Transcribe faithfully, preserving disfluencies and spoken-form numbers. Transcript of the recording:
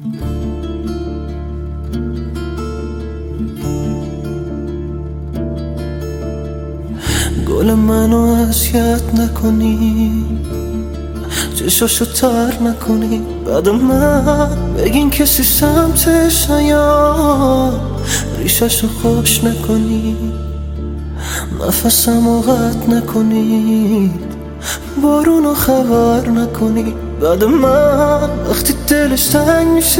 گل منو اذیت نکنی، چشاشو تر نکنی، بعد من بگین کسی سمتش نیاد، ریشاشو خوش نکنی، نفسمو قطع نکنی، بارونو خبر نکنی، بعد من وقتی دلش تنگ میشه